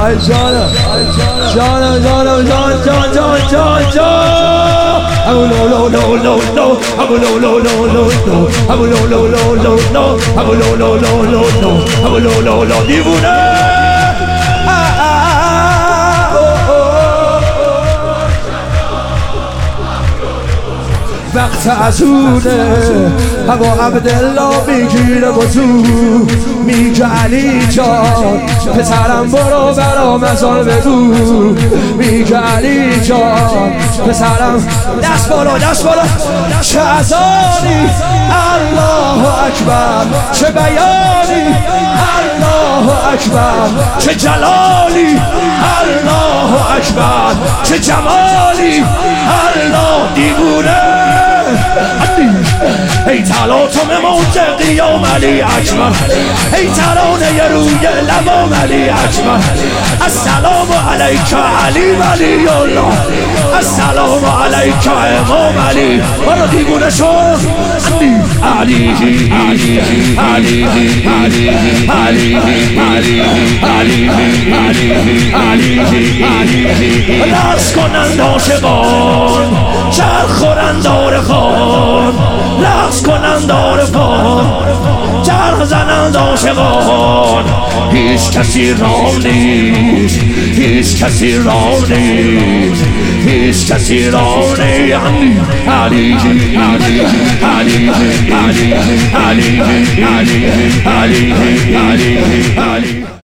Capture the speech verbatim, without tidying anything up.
ای جانم جانم جانم جان جان جان جان جان امو لو لو لو لو لو امو لو لو لو لو لو امو لو لو لو لو لو امو لو لو لو لو لو امو لو لو لو دیوونه وقت ازونه اما عبدالله میگیره با تو میگه علی جان پسرم برو برا مزار بگو میگه علی جان پسرم دست بالا دست بالا چه اذانی الله اکبر چه بیانی الله اکبر چه جلالی الله اکبر چه جمالی الله دیوونه ای تلاطم موج قیام علی اکبر ای ترانه روی لبام علی اکبر السلام علیک علی ولی الله السلام علیک امام علی برو دیوونه شد علی علی علی علی علی علی علی علی علی رقص کنند عاشقان چرخ خورند عارفان رقص کنند عارفان چرخ زنند عاشقان هیچ کسی رام نیست هیچ کسی رام نیست هیچ کسی رام نیست علی علی علی علی علی علی علی علی علی علی